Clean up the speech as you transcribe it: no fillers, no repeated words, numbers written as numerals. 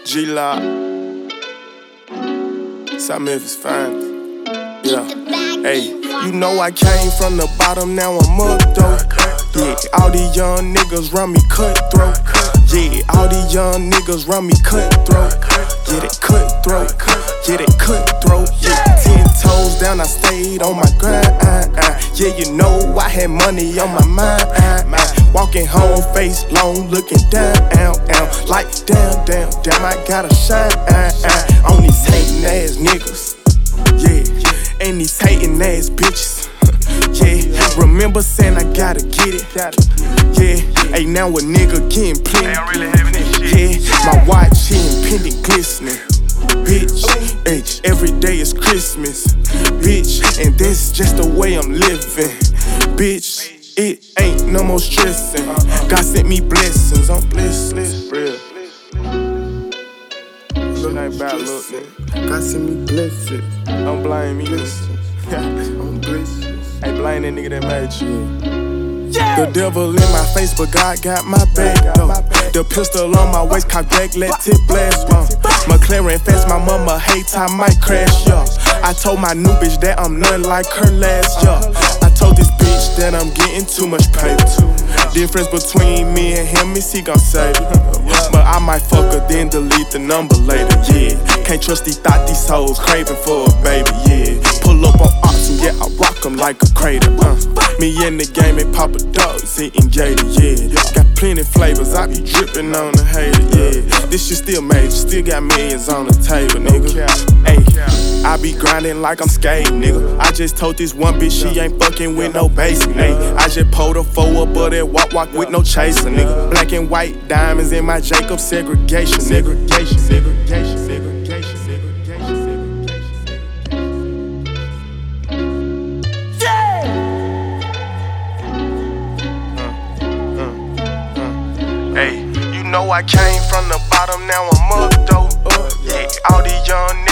G-Lock, South Memphis fine. Yeah, hey, you know I came from the bottom, now I'm up though. Yeah, all these young niggas run me cutthroat. Yeah, all these young niggas run me cutthroat. Get it cutthroat, get it cutthroat. Yeah, 10 toes down, I stayed on my grind. Yeah, you know I had money on my mind. Walking home, face long, looking down, like damn, I gotta shine on these hating ass niggas. Yeah, and these hating ass bitches. Yeah, remember saying I gotta get it. Yeah, hey, now a nigga getting plenty. Yeah, my watch here pendant glistening. Bitch, hey, every day is Christmas. Bitch, and that's just the way I'm living. Bitch, it ain't no more stressing. God sent me blessings, I'm blessed. Real. Look ain't bad look, nigga. God sent me blessings. Don't blame me. I'm blessed. Hey, blame that nigga that made you. Yeah. The devil in my face, but God got my back though. The pistol on my waist, cock back, let it blast. McLaren fast, my mama hates, I might crash, yeah. I told my new bitch that I'm nothing like her last, yeah. I told this bitch that I'm getting too much paper. Difference between me and him is he gon' save it. But I might fuck her, then delete the number later, yeah. Can't trust these thought, these hoes craving for a baby, yeah. Pull up on oxen, yeah, I rock them like a crater, Me in the game and Papa Dogs eating gator, yeah. Got plenty flavors, I be dripping on the hater, yeah. This shit still major, still got millions on the table, nigga. Ayy, I be grinding like I'm skating, nigga. I just told this one bitch she ain't fucking with no basic, ayy. I just pulled her forward, but that walk with no chaser, nigga. Black and white diamonds in my Jacob segregation, segregation. Hey, you know I came from the bottom, now I'm up though. Yeah, all these young